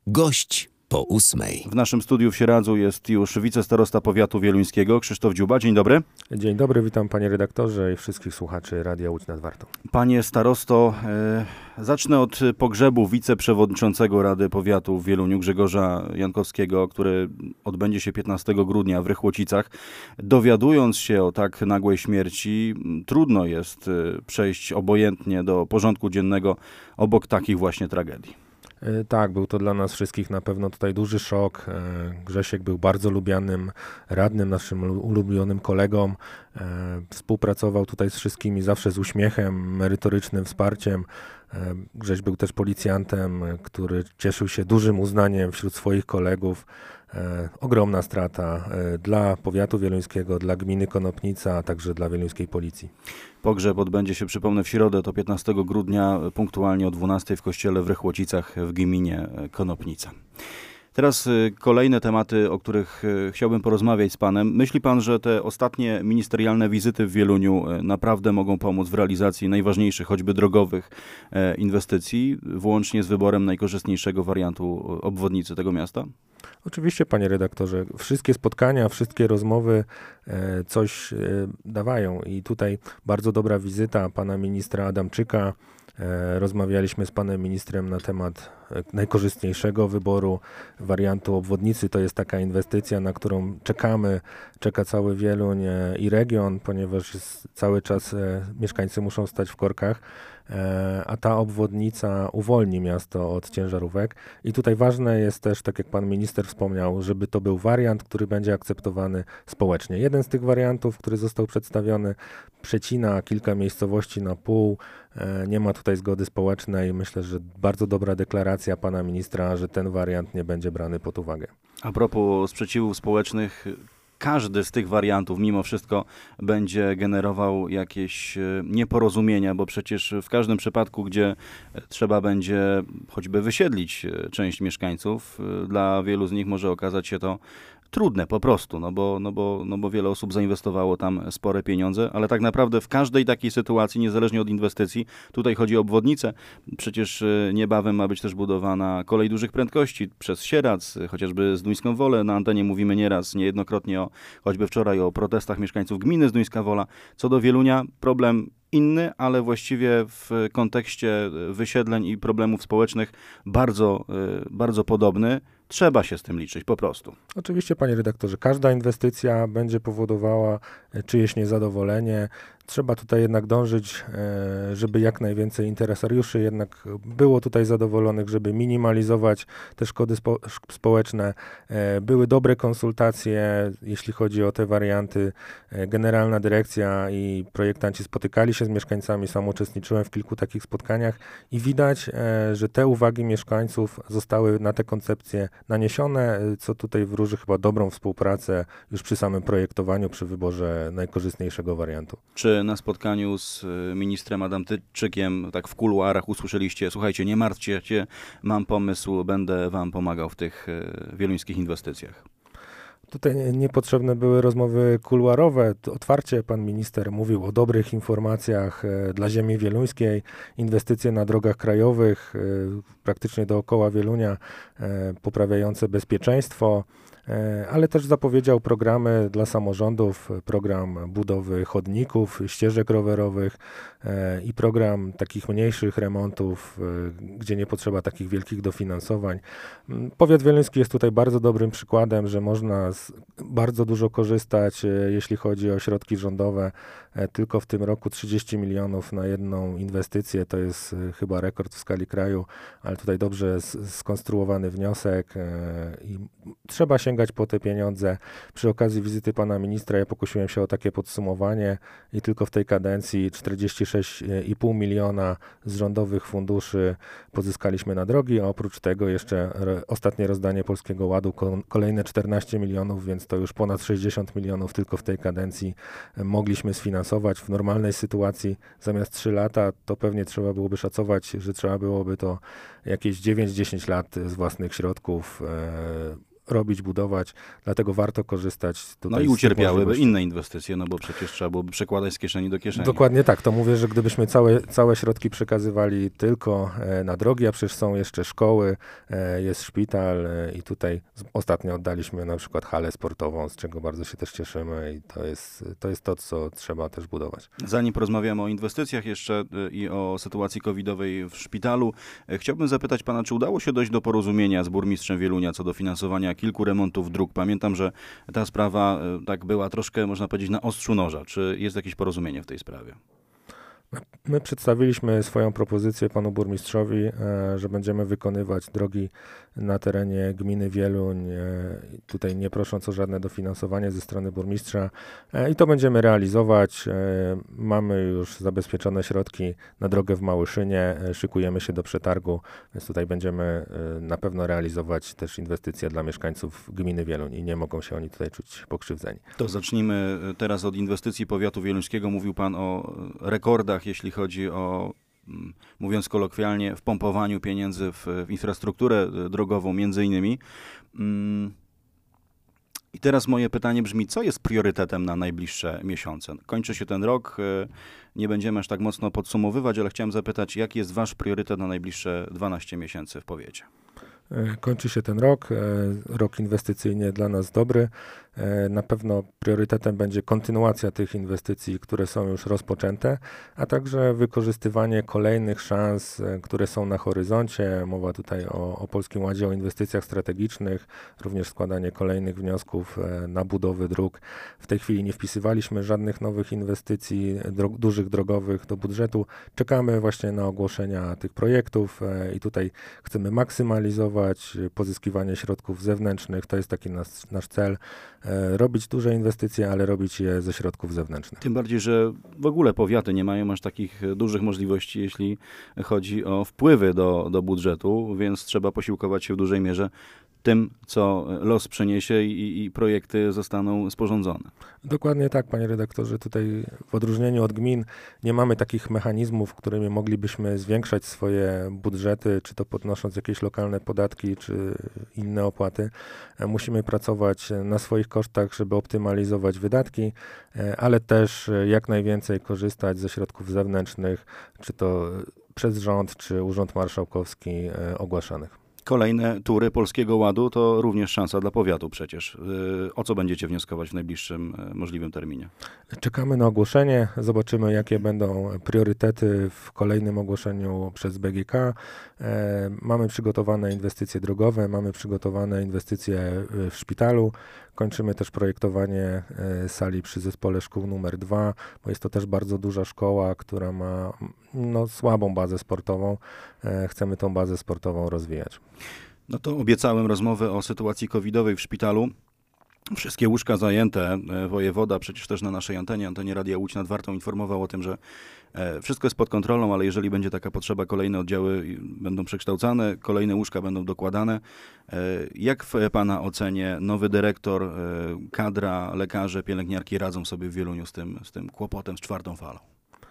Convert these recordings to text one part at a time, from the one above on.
Gość po 8:00. W naszym studiu w Sieradzu jest już wicestarosta powiatu wieluńskiego Krzysztof Dziuba. Dzień dobry. Dzień dobry, witam panie redaktorze i wszystkich słuchaczy Radia Łódź nad Wartą. Panie starosto, zacznę od pogrzebu wiceprzewodniczącego Rady Powiatu w Wieluniu Grzegorza Jankowskiego, który odbędzie się 15 grudnia w Rychłocicach. Dowiadując się o tak nagłej śmierci, trudno jest przejść obojętnie do porządku dziennego obok takich właśnie tragedii. Tak, był to dla nas wszystkich na pewno tutaj duży szok. Grzesiek był bardzo lubianym radnym, naszym ulubionym kolegą. Współpracował tutaj z wszystkimi zawsze z uśmiechem, merytorycznym wsparciem. Grześ był też policjantem, który cieszył się dużym uznaniem wśród swoich kolegów. Ogromna strata dla powiatu wieluńskiego, dla gminy Konopnica, a także dla wieluńskiej policji. Pogrzeb odbędzie się, przypomnę, w środę, to 15 grudnia, punktualnie o 12:00 w kościele w Rychłocicach w gminie Konopnica. Teraz kolejne tematy, o których chciałbym porozmawiać z panem. Myśli pan, że te ostatnie ministerialne wizyty w Wieluniu naprawdę mogą pomóc w realizacji najważniejszych, choćby drogowych inwestycji, włącznie z wyborem najkorzystniejszego wariantu obwodnicy tego miasta? Oczywiście, panie redaktorze, wszystkie spotkania, wszystkie rozmowy coś dawają i tutaj bardzo dobra wizyta pana ministra Adamczyka. Rozmawialiśmy z panem ministrem na temat najkorzystniejszego wyboru wariantu obwodnicy. To jest taka inwestycja, na którą czeka cały Wieluń i region, ponieważ cały czas mieszkańcy muszą stać w korkach, a ta obwodnica uwolni miasto od ciężarówek. I tutaj ważne jest też, tak jak pan minister wspomniał, żeby to był wariant, który będzie akceptowany społecznie. Jeden z tych wariantów, który został przedstawiony, przecina kilka miejscowości na pół. Nie ma tutaj zgody społecznej. Myślę, że bardzo dobra deklaracja pana ministra, że ten wariant nie będzie brany pod uwagę. A propos sprzeciwów społecznych, każdy z tych wariantów mimo wszystko będzie generował jakieś nieporozumienia, bo przecież w każdym przypadku, gdzie trzeba będzie choćby wysiedlić część mieszkańców, dla wielu z nich może okazać się to trudne po prostu, no bo wiele osób zainwestowało tam spore pieniądze, ale tak naprawdę w każdej takiej sytuacji, niezależnie od inwestycji, tutaj chodzi o obwodnicę, przecież niebawem ma być też budowana kolej dużych prędkości przez Sieradz, chociażby Zduńską Wolę, na antenie mówimy niejednokrotnie choćby wczoraj o protestach mieszkańców gminy Zduńska Wola. Co do Wielunia, problem inny, ale właściwie w kontekście wysiedleń i problemów społecznych bardzo, bardzo podobny. Trzeba się z tym liczyć, po prostu. Oczywiście, panie redaktorze, każda inwestycja będzie powodowała czyjeś niezadowolenie. Trzeba tutaj jednak dążyć, żeby jak najwięcej interesariuszy jednak było tutaj zadowolonych, żeby minimalizować te szkody społeczne. Były dobre konsultacje, jeśli chodzi o te warianty. Generalna dyrekcja i projektanci spotykali się z mieszkańcami, sam uczestniczyłem w kilku takich spotkaniach i widać, że te uwagi mieszkańców zostały na te koncepcje naniesione, co tutaj wróży chyba dobrą współpracę już przy samym projektowaniu, przy wyborze najkorzystniejszego wariantu. Czy na spotkaniu z ministrem Adamczykiem, tak w kuluarach usłyszeliście, słuchajcie, nie martwcie się, mam pomysł, będę wam pomagał w tych wieluńskich inwestycjach? Tutaj niepotrzebne były rozmowy kuluarowe. Otwarcie pan minister mówił o dobrych informacjach dla ziemi wieluńskiej, inwestycje na drogach krajowych, praktycznie dookoła Wielunia, poprawiające bezpieczeństwo, ale też zapowiedział programy dla samorządów, program budowy chodników, ścieżek rowerowych i program takich mniejszych remontów, gdzie nie potrzeba takich wielkich dofinansowań. Powiat wieluński jest tutaj bardzo dobrym przykładem, że można bardzo dużo korzystać, jeśli chodzi o środki rządowe. Tylko w tym roku 30 milionów na jedną inwestycję, to jest chyba rekord w skali kraju, ale tutaj dobrze skonstruowany wniosek i trzeba sięgać po te pieniądze. Przy okazji wizyty pana ministra ja pokusiłem się o takie podsumowanie i tylko w tej kadencji 46,5 miliona z rządowych funduszy pozyskaliśmy na drogi, a oprócz tego jeszcze ostatnie rozdanie Polskiego Ładu, kolejne 14 milionów, więc to już ponad 60 milionów tylko w tej kadencji mogliśmy sfinansować. W normalnej sytuacji zamiast 3 lata, to pewnie trzeba byłoby szacować, że trzeba byłoby to jakieś 9-10 lat z własnych środków robić, budować, dlatego warto korzystać tutaj No i z tych ucierpiałyby możliwości. inne inwestycje, no bo przecież trzeba byłoby przekładać z kieszeni do kieszeni. Dokładnie tak, to mówię, że gdybyśmy całe środki przekazywali tylko na drogi, a przecież są jeszcze szkoły, jest szpital i tutaj ostatnio oddaliśmy na przykład halę sportową, z czego bardzo się też cieszymy i to jest to, co trzeba też budować. Zanim porozmawiamy o inwestycjach jeszcze i o sytuacji covidowej w szpitalu, chciałbym zapytać pana, czy udało się dojść do porozumienia z burmistrzem Wielunia co do finansowania kilku remontów dróg? Pamiętam, że ta sprawa tak była troszkę, można powiedzieć, na ostrzu noża. Czy jest jakieś porozumienie w tej sprawie? My przedstawiliśmy swoją propozycję panu burmistrzowi, że będziemy wykonywać drogi na terenie gminy Wieluń, tutaj nie prosząc o żadne dofinansowanie ze strony burmistrza i to będziemy realizować. Mamy już zabezpieczone środki na drogę w Małyszynie, szykujemy się do przetargu, więc tutaj będziemy na pewno realizować też inwestycje dla mieszkańców gminy Wieluń i nie mogą się oni tutaj czuć pokrzywdzeni. To zacznijmy teraz od inwestycji powiatu wieluńskiego. Mówił pan o rekordach, jeśli chodzi o, mówiąc kolokwialnie, wpompowaniu pieniędzy w infrastrukturę drogową między innymi. I teraz moje pytanie brzmi, co jest priorytetem na najbliższe miesiące? Kończy się ten rok, nie będziemy aż tak mocno podsumowywać, ale chciałem zapytać, jaki jest wasz priorytet na najbliższe 12 miesięcy w powiecie? Kończy się ten rok inwestycyjnie dla nas dobry. Na pewno priorytetem będzie kontynuacja tych inwestycji, które są już rozpoczęte, a także wykorzystywanie kolejnych szans, które są na horyzoncie. Mowa tutaj o Polskim Ładzie, o inwestycjach strategicznych, również składanie kolejnych wniosków na budowę dróg. W tej chwili nie wpisywaliśmy żadnych nowych inwestycji dużych drogowych do budżetu. Czekamy właśnie na ogłoszenia tych projektów i tutaj chcemy maksymalizować pozyskiwanie środków zewnętrznych. To jest taki nasz cel. Robić duże inwestycje, ale robić je ze środków zewnętrznych. Tym bardziej, że w ogóle powiaty nie mają aż takich dużych możliwości, jeśli chodzi o wpływy do budżetu, więc trzeba posiłkować się w dużej mierze tym, co los przyniesie i projekty zostaną sporządzone. Dokładnie tak, panie redaktorze. Tutaj w odróżnieniu od gmin nie mamy takich mechanizmów, którymi moglibyśmy zwiększać swoje budżety, czy to podnosząc jakieś lokalne podatki, czy inne opłaty. Musimy pracować na swoich kosztach, żeby optymalizować wydatki, ale też jak najwięcej korzystać ze środków zewnętrznych, czy to przez rząd, czy Urząd Marszałkowski ogłaszanych. Kolejne tury Polskiego Ładu to również szansa dla powiatu przecież. O co będziecie wnioskować w najbliższym możliwym terminie? Czekamy na ogłoszenie, zobaczymy jakie będą priorytety w kolejnym ogłoszeniu przez BGK. Mamy przygotowane inwestycje drogowe, mamy przygotowane inwestycje w szpitalu. Kończymy też projektowanie sali przy zespole szkół numer 2, bo jest to też bardzo duża szkoła, która ma słabą bazę sportową. Chcemy tą bazę sportową rozwijać. No to obiecałem rozmowę o sytuacji covidowej w szpitalu. Wszystkie łóżka zajęte. Wojewoda przecież też na naszej antenie Radia Łódź nad Wartą informował o tym, że wszystko jest pod kontrolą, ale jeżeli będzie taka potrzeba, kolejne oddziały będą przekształcane, kolejne łóżka będą dokładane. Jak w pana ocenie nowy dyrektor, kadra, lekarze, pielęgniarki radzą sobie w Wieluniu z tym kłopotem, z 4. falą?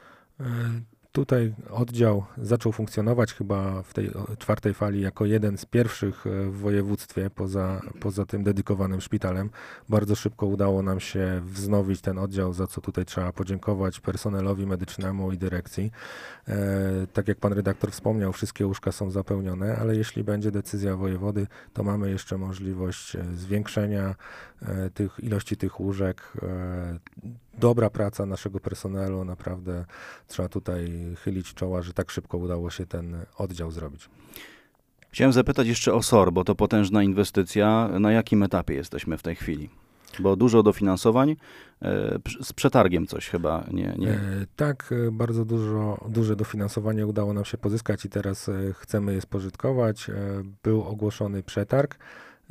Tutaj oddział zaczął funkcjonować chyba w tej 4. fali jako jeden z pierwszych w województwie poza tym dedykowanym szpitalem. Bardzo szybko udało nam się wznowić ten oddział, za co tutaj trzeba podziękować personelowi medycznemu i dyrekcji. Tak jak pan redaktor wspomniał, wszystkie łóżka są zapełnione, ale jeśli będzie decyzja wojewody, to mamy jeszcze możliwość zwiększenia ilości tych łóżek. Dobra praca naszego personelu, naprawdę trzeba tutaj chylić czoła, że tak szybko udało się ten oddział zrobić. Chciałem zapytać jeszcze o SOR, bo to potężna inwestycja. Na jakim etapie jesteśmy w tej chwili? Bo dużo dofinansowań, z przetargiem coś chyba nie. Tak, bardzo duże dofinansowanie udało nam się pozyskać i teraz chcemy je spożytkować. Był ogłoszony przetarg.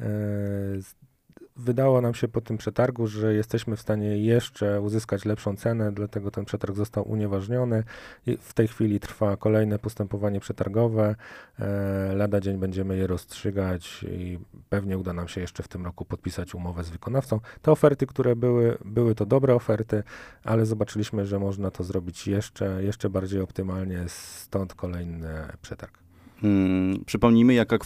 Wydało nam się po tym przetargu, że jesteśmy w stanie jeszcze uzyskać lepszą cenę, dlatego ten przetarg został unieważniony. W tej chwili trwa kolejne postępowanie przetargowe. Lada dzień będziemy je rozstrzygać i pewnie uda nam się jeszcze w tym roku podpisać umowę z wykonawcą. Te oferty, które były to dobre oferty, ale zobaczyliśmy, że można to zrobić jeszcze bardziej optymalnie, stąd kolejny przetarg. Przypomnijmy, jaka kwota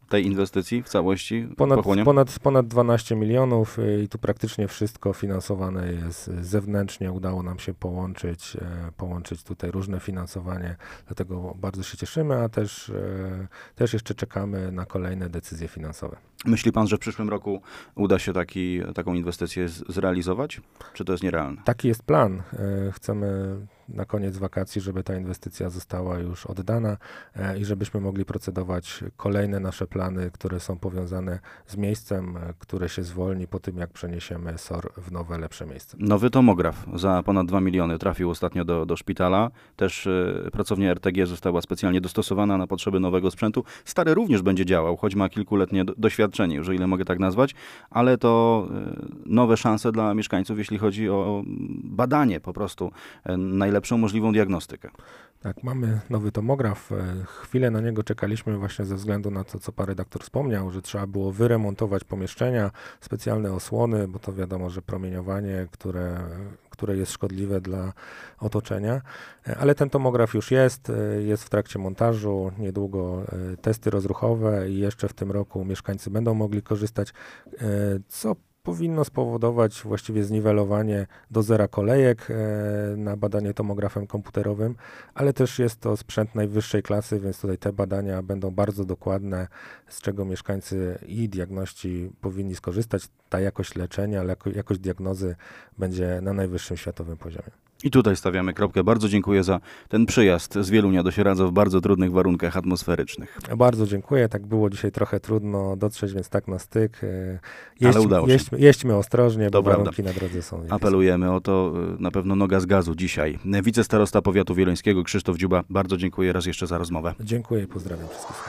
tej inwestycji w całości pochłonie? Ponad 12 milionów i tu praktycznie wszystko finansowane jest zewnętrznie. Udało nam się połączyć tutaj różne finansowanie, dlatego bardzo się cieszymy, a też jeszcze czekamy na kolejne decyzje finansowe. Myśli pan, że w przyszłym roku uda się taką inwestycję zrealizować? Czy to jest nierealne? Taki jest plan. Chcemy na koniec wakacji, żeby ta inwestycja została już oddana i żebyśmy mogli procedować kolejne nasze plany, które są powiązane z miejscem, które się zwolni po tym, jak przeniesiemy SOR w nowe, lepsze miejsce. Nowy tomograf za ponad 2 miliony trafił ostatnio do szpitala. Też pracownia RTG została specjalnie dostosowana na potrzeby nowego sprzętu. Stary również będzie działał, choć ma kilkuletnie doświadczenie, już o ile mogę tak nazwać, ale to nowe szanse dla mieszkańców, jeśli chodzi o badanie po prostu, najlepszą możliwą diagnostykę. Tak, mamy nowy tomograf. Chwilę na niego czekaliśmy właśnie ze względu na to, co pan redaktor wspomniał, że trzeba było wyremontować pomieszczenia, specjalne osłony, bo to wiadomo, że promieniowanie, które jest szkodliwe dla otoczenia. Ale ten tomograf już jest w trakcie montażu, niedługo testy rozruchowe i jeszcze w tym roku mieszkańcy będą mogli korzystać, co powinno spowodować właściwie zniwelowanie do zera kolejek na badanie tomografem komputerowym, ale też jest to sprzęt najwyższej klasy, więc tutaj te badania będą bardzo dokładne, z czego mieszkańcy i diagności powinni skorzystać. Ta jakość leczenia, jakość diagnozy będzie na najwyższym światowym poziomie. I tutaj stawiamy kropkę. Bardzo dziękuję za ten przyjazd z Wielunia do Sieradza w bardzo trudnych warunkach atmosferycznych. Bardzo dziękuję. Tak było dzisiaj trochę trudno dotrzeć, więc tak na styk. Ale udało się. Jeźdźmy ostrożnie, To bo warunki na drodze są niebieskie. Apelujemy o to, na pewno noga z gazu dzisiaj. Wicestarosta powiatu wieluńskiego Krzysztof Dziuba, bardzo dziękuję raz jeszcze za rozmowę. Dziękuję i pozdrawiam wszystkich.